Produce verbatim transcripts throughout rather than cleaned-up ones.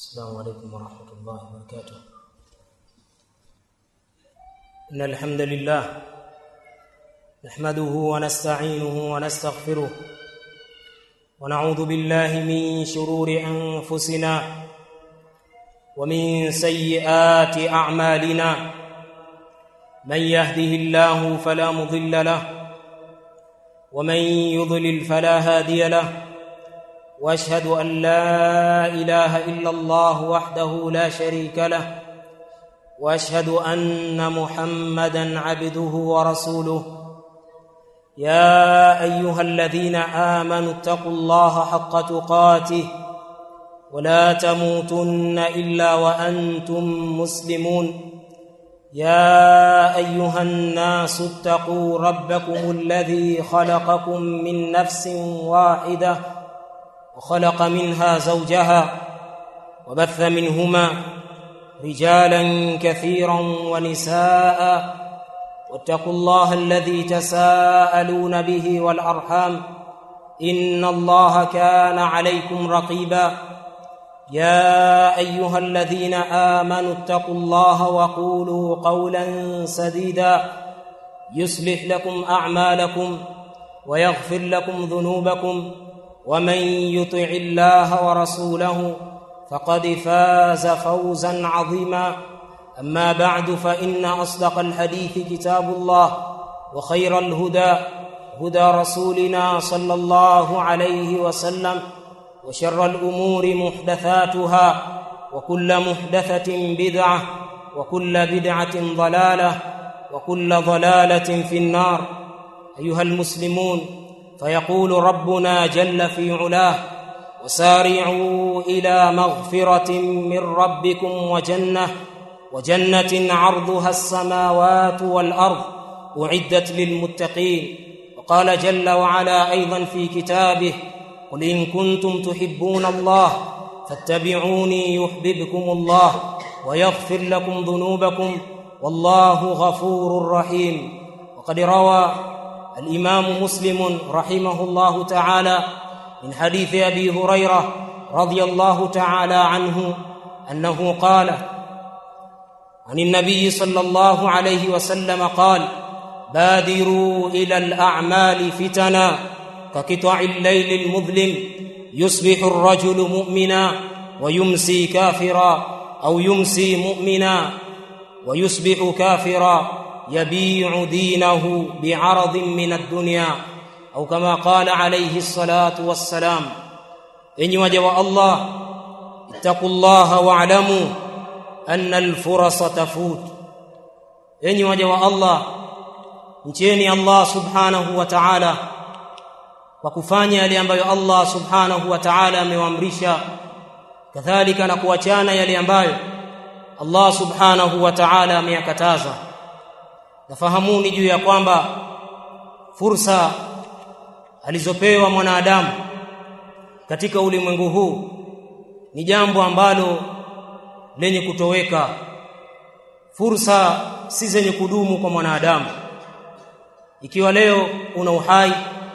السلام عليكم ورحمة الله وبركاته. إن الحمد لله نحمده ونستعينه ونستغفره ونعوذ بالله من شرور أنفسنا ومن سيئات أعمالنا. من يهده الله فلا مضل له ومن يضلل فلا هادي له، واشهد ان لا اله الا الله وحده لا شريك له، واشهد ان محمدا عبده ورسوله. يا ايها الذين امنوا اتقوا الله حق تقاته ولا تموتن الا وانتم مسلمون. يا ايها الناس اتقوا ربكم الذي خلقكم من نفس واحده وخلق منها زوجها وبث منهما رجالا كثيرا ونساء، واتقوا الله الذي تساءلون به والأرحام إن الله كان عليكم رقيبا. يا أيها الذين آمنوا اتقوا الله وقولوا قولا سديدا يصلح لكم أعمالكم ويغفر لكم ذنوبكم، ومن يطع الله ورسوله فقد فاز فوزا عظيما. أما بعد، فإن أصدق الحديث كتاب الله، وخير الهدى هدى رسولنا صلى الله عليه وسلم، وشر الأمور محدثاتها، وكل محدثة بدعة، وكل بدعة ضلالة، وكل ضلالة في النار. أيها المسلمون، فيقول ربنا جل في علاه: وسارعوا إلى مغفرة من ربكم وجنة وجنة عرضها السماوات والأرض أعدت للمتقين. وقال جل وعلا أيضا في كتابه: قل إن كنتم تحبون الله فاتبعوني يحببكم الله ويغفر لكم ذنوبكم والله غفور رحيم. وقد روى الإمام مسلم رحمه الله تعالى من حديث أبي هريرة رضي الله تعالى عنه أنه قال عن النبي صلى الله عليه وسلم قال: بادروا إلى الأعمال فتنا كقطع الليل المظلم، يصبح الرجل مؤمنا ويمسي كافرا، أو يمسي مؤمنا ويصبح كافرا، يبيع دينه بعرض من الدنيا، أو كما قال عليه الصلاة والسلام. إن وجه الله، اتقوا الله واعلموا أن الفرص تفوت. إن وجه الله، mcheni Allah subhanahu wa ta'ala kwa kufanya yale ambayo Allah subhanahu wa ta'ala amewaamrisha, kadhalika na kuachana yale ambayo Allah subhanahu wa ta'ala ameyakataza. Nafahamuni juu ya kwamba fursa alizopewa mwanadamu katika ulimwengu huu ni jambo ambalo lenye kutoweka. Fursa si zenye kudumu kwa mwanadamu. Ikiwa leo una uhai,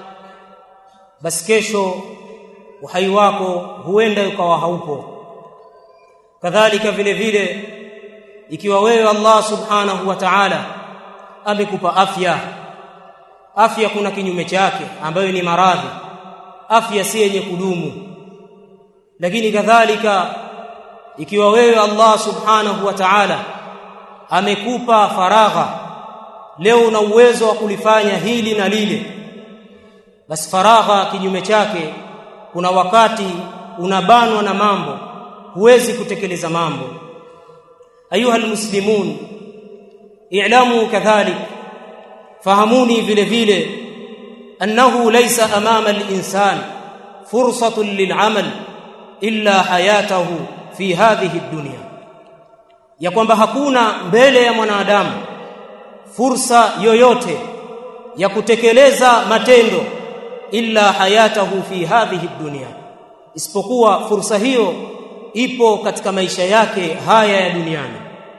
basi kesho uhai wako huenda ukawa haupo. Kadhalika vile vile, ikiwa wewe Allah subhanahu wa ta'ala amekupa afya, afya kuna kinyume chake ambayo ni maradhi. Afya si yenye kudumu. Lakini kadhalika, ikiwa wewe Allah subhanahu wa ta'ala amekupa faragha, leo una uwezo wa kulifanya hili na lile, basi faragha kinyume chake, kuna wakati unabanwa na mambo, huwezi kutekeleza mambo. Ayuha almuslimun, i'lamu kadhalik, fahamuni vile vile annahu laysa amama al-insan fursatun lil'amal illa hayatahu fi hadhihi ad-dunya, ya kwamba hakuna mbele ya mwanadamu fursa yoyote ya kutekeleza matendo illa hayatahu fi hadhihi ad-dunya, isipokuwa fursa hiyo ipo katika maisha yake haya ya duniani.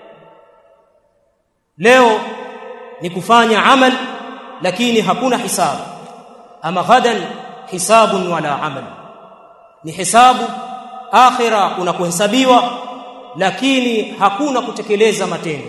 Leo ni kufanya amal, lakini hakuna hisabu. Ama ghadan hisabun wala amal, ni hisabu akhira kuna kuhesabiwa, lakini hakuna kutekeleza matendo.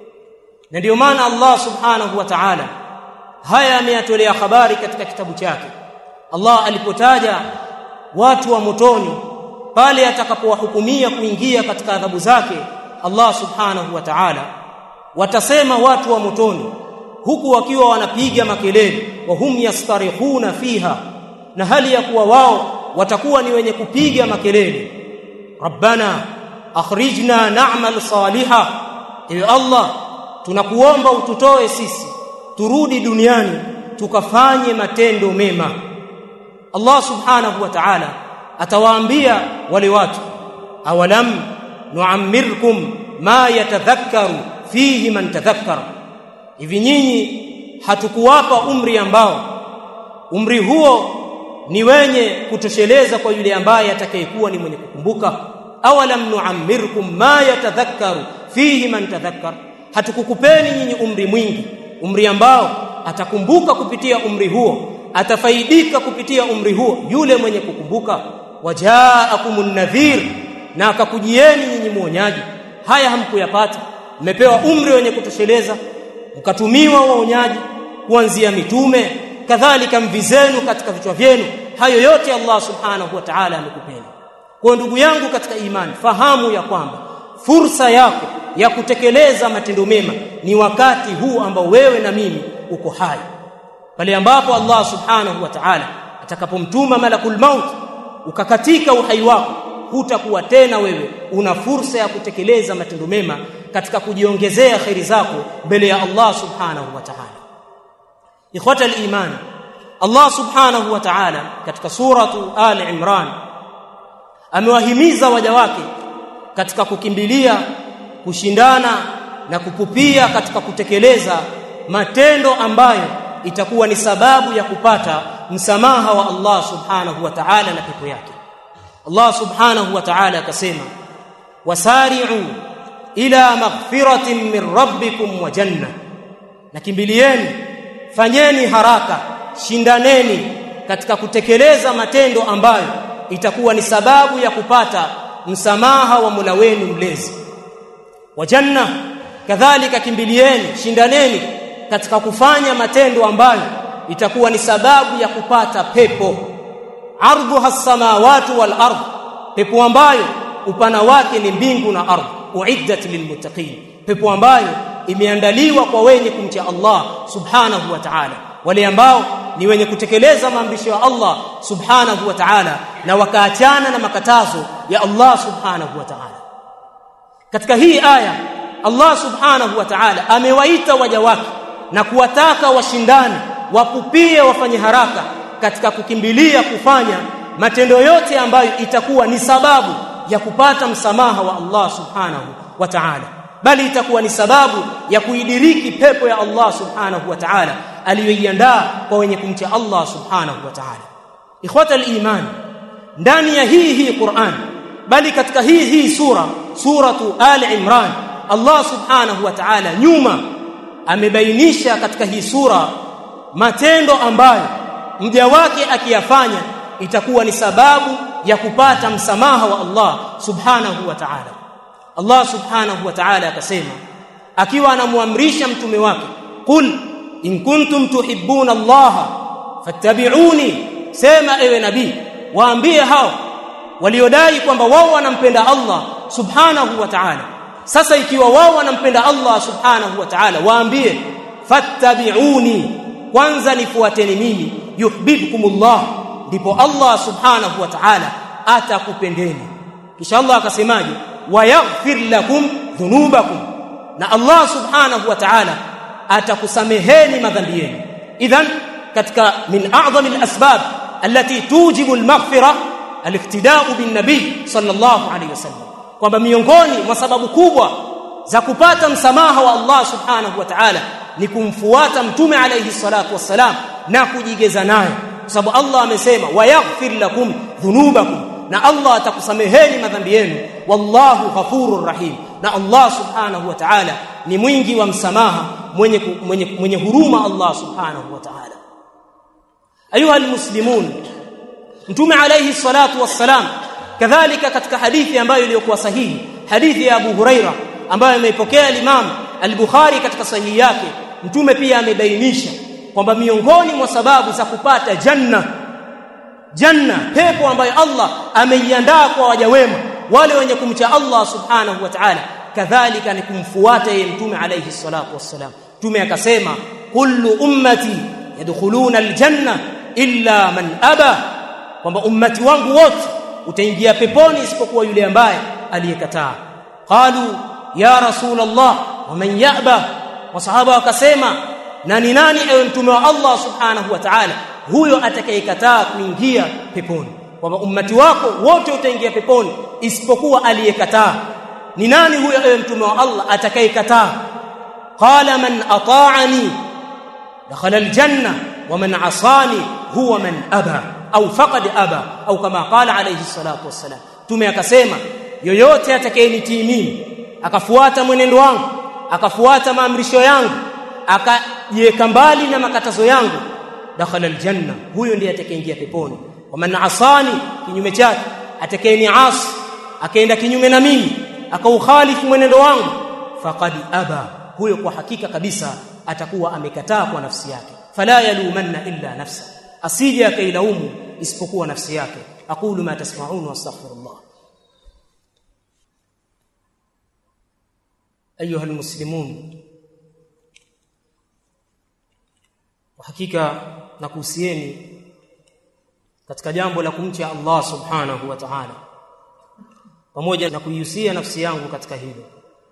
Na ndio maana Allah subhanahu wa ta'ala haya ameyatolea habari katika kitabu chake. Allah alipotaja watu wa motoni pale atakapowahukumia kuingia katika adhabu zake, Allah subhanahu wa ta'ala, watasema watu wa motoni huku wakiwa wanapiga makelele, wa hum yastarihuna fiha, na hali ya kuwa wao watakuwa ni wenye kupiga makelele, rabbana akhrijna na'mal saliha, ewe Allah tunakuomba ututoe sisi turudi duniani tukafanye matendo mema. Allah subhanahu wa ta'ala atawaambia wale watu, awalam nu'ammirkum ma yatadhakkaru fihi man tadhakkara, hivi nyinyi hatukuwapa umri ambao umri huo ni wenye kutosheleza kwa yule ambaye atakayekuwa ni mwenye kukumbuka? Awalam nu'ammirkum ma yatadhakkaru fihi man tadhakkara, hatukukupeni nyinyi umri mwingi, umri ambao atakumbuka kupitia umri huo, atafaidika kupitia umri huo yule mwenye kukumbuka. Wajaakumun nadhir, na akakujieni nyinyi muonyaji. Haya hamkuyapata, mmepewa umri wenye kutosheleza, mkatumiwa waonyaji kuanzia mitume, kadhalika mvizenu katika vichwa vyenu. Hayo yote Allah subhanahu wa ta'ala amekupeni. Kwa ndugu yangu katika imani, fahamu ya kwamba fursa yako ya kutekeleza matendo mema ni wakati huu ambao wewe na mimi uko hai. Pale ambapo Allah subhanahu wa ta'ala atakapomtuma malakul maut ukakatika uhai wako, hutakuwa tena wewe una fursa ya kutekeleza matendo mema katika kujiongezea khairi zako mbele ya Allah subhanahu wa ta'ala. Ikhwata al-iman, Allah subhanahu wa ta'ala katika suratu Ali Imran amewahimiza waja wake katika kukimbilia, kushindana na kupupia katika kutekeleza matendo ambayo itakuwa ni sababu ya kupata msamaha wa Allah subhanahu wa ta'ala na pepo yake. Allah subhanahu wa ta'ala akasema, wasari'u ila maghfiratin min rabbikum wa janna, nakimbilieni, fanyeni haraka, shindaneni katika kutekeleza matendo ambayo itakuwa ni sababu ya kupata msamaha wa Mola wenu mlezi. Wa janna, kadhalika kimbilieni, shindaneni katika kufanya matendo ambayo itakuwa ni sababu ya kupata pepo. Ardhuha as-samawati wal ardh, pepo ambayo upana wake ni mbingu na ardhi. Uiddat lilmuttaqin, pepo ambayo imeandaliwa kwa wenye kumcha Allah subhanahu wa ta'ala, wale ambao ni wenye kutekeleza maamrisho ya Allah subhanahu wa ta'ala na wakaachana na makatazo ya Allah subhanahu wa ta'ala. Katika hii aya Allah subhanahu wa ta'ala amewaita waja wake na kuwataka washindani, wapupie, wafanye haraka katika kukimbilia kufanya matendo yote ambayo itakuwa ni sababu ya kupata msamaha wa Allah subhanahu wa ta'ala, bali itakuwa ni sababu ya kuidiriki pepo ya Allah subhanahu wa ta'ala aliyoiandaa kwa wenye kumcha Allah subhanahu wa ta'ala. Ikhwata al-iman, ndani ya hii hii Qur'an, bali katika hii hii sura suratu Ali Imran, Allah subhanahu wa ta'ala nyuma amebainisha katika hii sura matendo ambayo mja wake akiyafanya itakuwa ni sababu ya kupata msamaha wa Allah subhanahu wa ta'ala. Allah subhanahu wa ta'ala akasema akiwa anamuamrisha mtume wake, qul in kuntum tuhibbuna Allah fattabi'uni, sema ewe nabii, waambie hao waliodai kwamba wao wanampenda Allah subhanahu wa ta'ala. Sasa ikiwa wao wanampenda Allah subhanahu wa ta'ala, waambie fattabi'uni, kwanza nifuateni mimi, yuhibbukumullah, ndipo Allah subhanahu wa ta'ala atakupendeni. Kisha Allah akasemaje, wayaghfir lakum dhunubakum, na Allah subhanahu wa ta'ala atakusameheni madhambi yenu. Idhan katika min a'zami al-asbab allati tujibu al-maghfira al-iqtida'u bin nabiy sallallahu alayhi wasallam, kwamba miongoni mwa sababu kubwa za kupata msamaha wa Allah subhanahu wa ta'ala ni kumfuata mtume alayhi salatu wassalam na kujigeza naye, kwa sababu Allah amesema wayaghfir lakum dhunubakum, na Allah atakusameheni madhambi yenu, wallahu ghafurur rahim, na Allah subhanahu wa ta'ala ni mwingi wa msamaha, mwenye mwenye, mwenye huruma Allah subhanahu wa ta'ala. Ayuha almuslimun, mtume alayhi salatu wassalam kadhalika katika hadithi ambayo iliyokuwa sahihi, hadithi ya Abu Huraira ambayo ameipokea Imam al-Bukhari katika sahihi yake, mtume pia amebainisha kwamba miongoni mwa sababu za kupata janna janna pepo ambayo Allah ameiandaa kwa waja wema wale wenye kumcha Allah subhanahu wa ta'ala, kadhalika ni kumfuata yeye mtume alayhi salatu wassalam. Mtume akasema kullu ummati yadkhuluna aljanna illa man aba, kwamba ummati wangu wote utaingia peponi isipokuwa yule ambaye aliyekataa. Qalu ya rasulullah wa man ya'ba, wasahaba wakasema na ni nani ewe mtume wa Allah subhanahu wa ta'ala huyo atakayekataa kuingia peponi, kwamba ummati wako wote utaingia peponi isipokuwa aliyekataa. Ni nani huyo ewe mtume wa Allah atakayekataa? Qala man ata'ani dakhala aljanna wa man asani huwa man aba au faqad aba, au kama qala alayhi salatu wassalam. Mtume akasema yoyote atakayenitii mimi akafuata mwenendo wangu, akafuata maamrisho yangu, akajiweka mbali na makatazo yangu, dakhala aljanna, huyo ndiye atakayeingia peponi. Wa man asani, kinyume chake, atakayeniasi akaenda kinyume na mimi akaukhalifu mwenendo wangu, faqad aba, huyo kwa hakika kabisa atakuwa amekataa kwa nafsi yake. Fala yalumanna illa nafsa, asije akailaumu isipokuwa nafsi yake. Aqulu ma tasma'un wa astaghfirullah. Ayuha almuslimun, hakika nakuhusieni katika jambo la kumcha Allah subhanahu wa ta'ala, pamoja na kuihusia nafsi yangu katika hilo.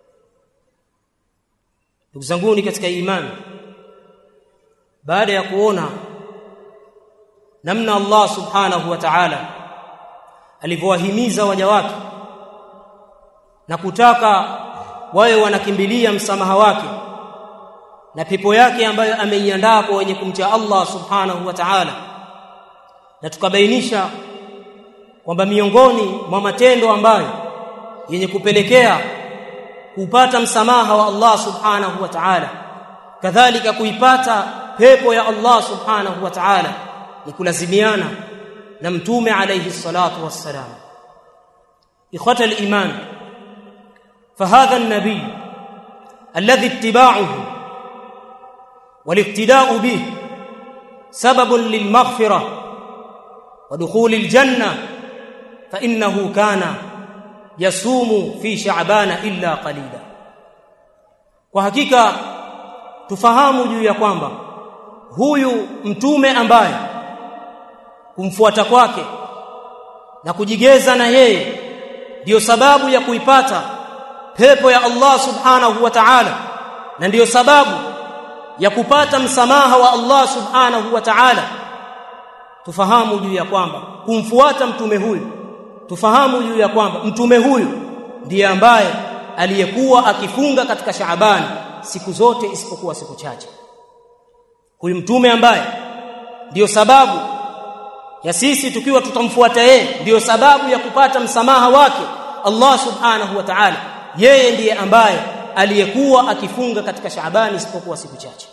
Ndugu zanguni katika imani, baada ya kuona namna Allah subhanahu wa ta'ala alivyowahimiza waja wake na kutaka wawe wanakimbilia msamaha wake na pepo yake ambayo ameiandaa kwa wenye kumcha Allah subhanahu wa ta'ala, na tukabainisha kwamba miongoni mwa matendo ambayo yenye kupelekea kupata msamaha wa Allah subhanahu wa ta'ala, kadhalika kuipata pepo ya Allah subhanahu wa ta'ala, ni kulazimiana na mtume alayhi salatu wassalam. Ikhwata al-iman, fahadha an-nabiy alladhi ittiba'uhu والاقتداء به سبب للمغفرة ودخول الجنة، فإنه كان يصوم في شعبان إلا قليلا. Kwa hakika tufahamu juu ya kwamba huyu mtume ambaye kumfuata kwake na kujigeza na yeye ndiyo sababu ya kuipata pepo ya Allah subhanahu wa ta'ala, na ndiyo sababu ya kupata msamaha wa Allah subhanahu wa ta'ala. Tufahamu juu ya kwamba kumfuata mtume huyu, tufahamu juu ya kwamba mtume huyu ndiye ambaye aliyekuwa akifunga katika Shaaban siku zote isipokuwa siku chache. Huyu mtume ambaye ndiyo sababu ya sisi tukiwa tutamfuata yeye, ndiyo sababu ya kupata msamaha wake Allah subhanahu wa ta'ala, yeye ndiye ambaye aliyekuwa akifunga katika Shaaban isipokuwa siku chache.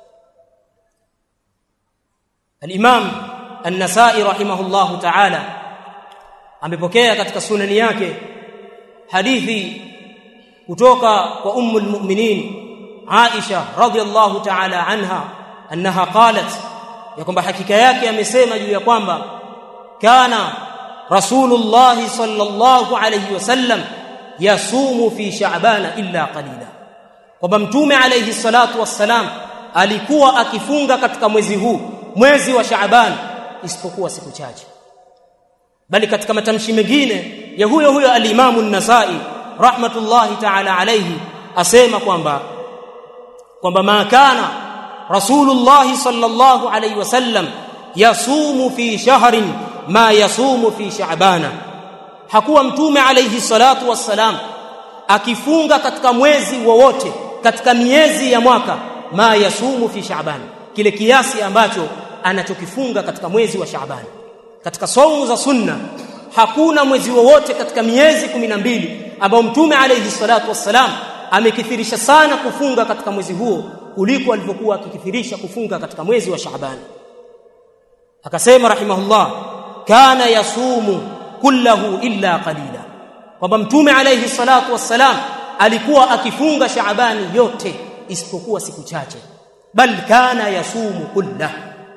Al-Imam An-Nasa'i rahimahullahu ta'ala amepokea katika sunani yake hadithi kutoka kwa ummul mu'minin Aisha radhiyallahu ta'ala anha annaha qalat, ya kwamba hakika yake amesema juu ya kwamba kana Rasulullah sallallahu alayhi wasallam yasumu fi Sha'bana illa qalila, kwamba mtume alayhi salatu wassalam alikuwa akifunga katika mwezi huu, mwezi wa Shaaban, isipokuwa siku chache. Bali katika matamshi mengine ya huyo huyo al-Imam an-Nasa'i rahmatullahi ta'ala alayhi asema kwamba kwamba ma kana Rasulullah sallallahu alayhi wasallam yasumu fi shahrin ma yasumu fi Sha'bana, hakuwa mtume alayhi salatu wassalam akifunga katika mwezi wowote katika miezi ya mwaka ma yasumu fi Sha'ban, kile kiasi ambacho anachokifunga katika mwezi wa Shaaban. Katika saumu za sunna hakuna mwezi wowote katika miezi kumi na mbili ambao mtume alayhi salatu wassalam amekithirisha sana kufunga katika mwezi huo kuliko alivyokuwa akikithirisha kufunga katika mwezi wa Shaaban. Akasema rahimahullah, kana yasumu kullahu illa qalila, kwamba mtume alayhi salatu wassalam alikuwa akifunga Shaabani yote isipokuwa siku chache. Bal kana yasumu kullahu,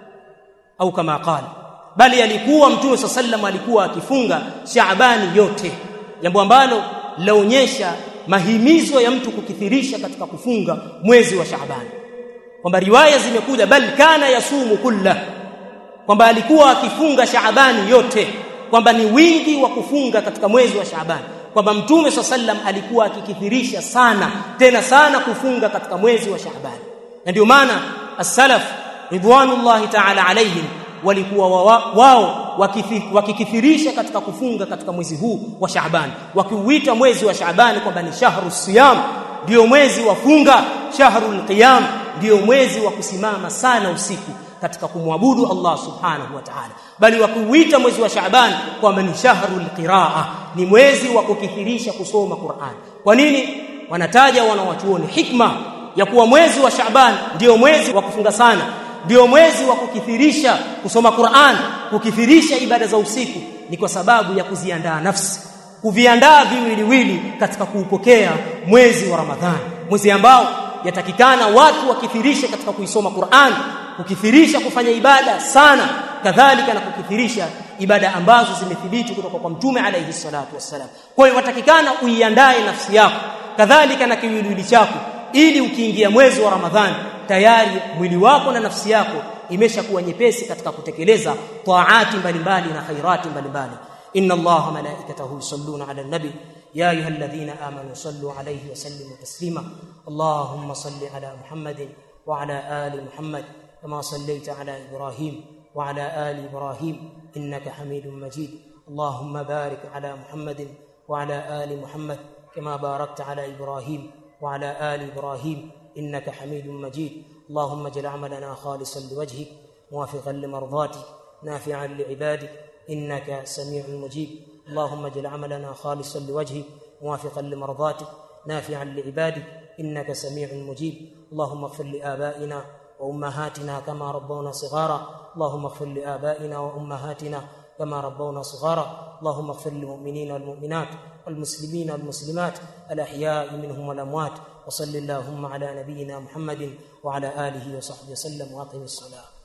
au kama qala, bali alikuwa mtume sallam alikuwa akifunga Shaabani yote, jambo ambalo laonyesha mahimizo ya mtu kukithirisha katika kufunga mwezi wa Shaabani, kwamba riwaya zimekuja bal kana yasumu kullahu, kwamba alikuwa akifunga Shaabani yote, kwamba ni wingi wa kufunga katika mwezi wa Shaabani, kwamba mtume sallam alikuwa akikithirisha sana tena sana kufunga katika mwezi wa Shaabani. Na ndio maana as-salaf ridwanullahi ta'ala alayhim walikuwa wao wakikithirisha katika kufunga katika mwezi huu wa Shaabani, wakiuita mwezi wa Shaabani kwamba ni shahru siyam, ndio mwezi wa funga, shahrul qiyam, ndio mwezi wa kusimama sana usiku katika kumwabudu Allah subhanahu wa ta'ala, bali wakiuita mwezi wa Shaaban kwamba ni shahrul qiraa, ni mwezi wa kukithirisha kusoma Qur'an. Kwa nini? Wanataja wanawachuoni hikma ya kuwa mwezi wa Shaaban ndio mwezi wa kufunga sana, ndio mwezi wa kukithirisha kusoma Qur'an, kukithirisha ibada za usiku, ni kwa sababu ya kuziandaa nafsi, kuviandaa viwiliwili katika kuupokea mwezi wa Ramadhani, mwezi ambao yatakikana watu wakithirisha katika kuisoma Qur'an, kukithirisha kufanya ibada sana, kadhalika na kukithirisha ibada ambazo zimethibiti kutoka kwa mtume alayhi salatu wassalam. Kwa hiyo watakikana uiandae nafsi yako kadhalika na kiwiliwili chako, ili ukiingia mwezi wa Ramadhani tayari mwili wako na nafsi yako imeshakuwa nyepesi katika kutekeleza taati mbalimbali na khairati mbalimbali. inna Allaha malaikatahu yusalluna ala nabi ya ayyuhalladhina amanu sallu alayhi wa sallimu taslima. Allahumma salli ala Muhammadin wa ala ali Muhammad kama sallaita ala Ibrahim wa ala ali Ibrahim innaka Hamidum Majid. Allahumma barik ala Muhammadin wa ala ali Muhammad kama barakta ala Ibrahim wa ala ali Ibrahim innaka Hamidum Majid. Allahumma ij'al 'amalana khalisan liwajhik muwafiqan limardatik nafi'an li'ibadik innaka samii'un mujib. Allahumma ij'al 'amalana khalisan liwajhik muwafiqan limardatik nafi'an li'ibadik innaka samii'un mujib. Allahumma ighfir li abaina وأمهاتنا كما ربونا صغارا. اللهم اغفر لآبائنا وأمهاتنا كما ربونا صغارا. اللهم اغفر للمؤمنين والمؤمنات والمسلمين والمسلمات الأحياء منهم والأموات. وصل اللهم على نبينا محمد وعلى آله وصحبه وسلم وأقم الصلاة.